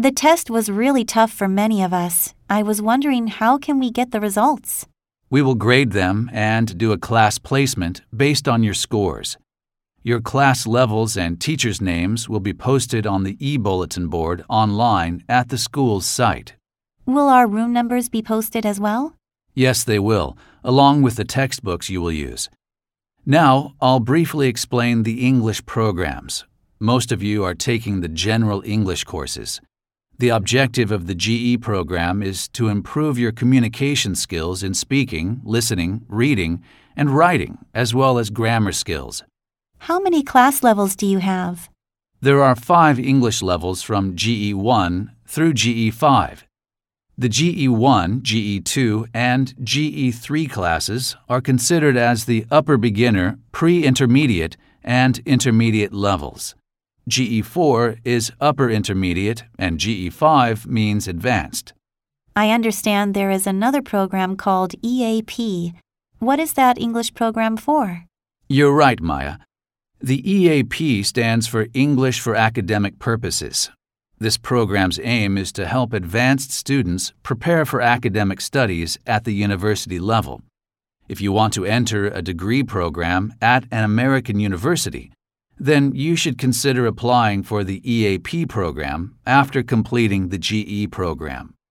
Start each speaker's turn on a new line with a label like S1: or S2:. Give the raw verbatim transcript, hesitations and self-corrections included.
S1: The test was really tough for many of us. I was wondering, how can we get the results?
S2: We will grade them and do a class placement based on your scores. Your class levels and teachers' names will be posted on the e-bulletin board online at the school's site.
S1: Will our room numbers be posted as well?
S2: Yes, they will, along with the textbooks you will use. Now, I'll briefly explain the English programs. Most of you are taking the general English courses. The objective of the G E program is to improve your communication skills in speaking, listening, reading, and writing, as well as grammar skills.
S1: How many class levels do you have?
S2: There are five English levels from G E one through G E five. The G E one, G E two, and G E three classes are considered as the upper beginner, pre-intermediate, and intermediate levels. G E four is upper intermediate, and G E five means advanced.
S1: I understand there is another program called E A P. What is that English program for?
S2: You're right, Maya. The E A P stands for English for Academic Purposes. This program's aim is to help advanced students prepare for academic studies at the university level. If you want to enter a degree program at an American university, then you should consider applying for the E A P program after completing the G E program.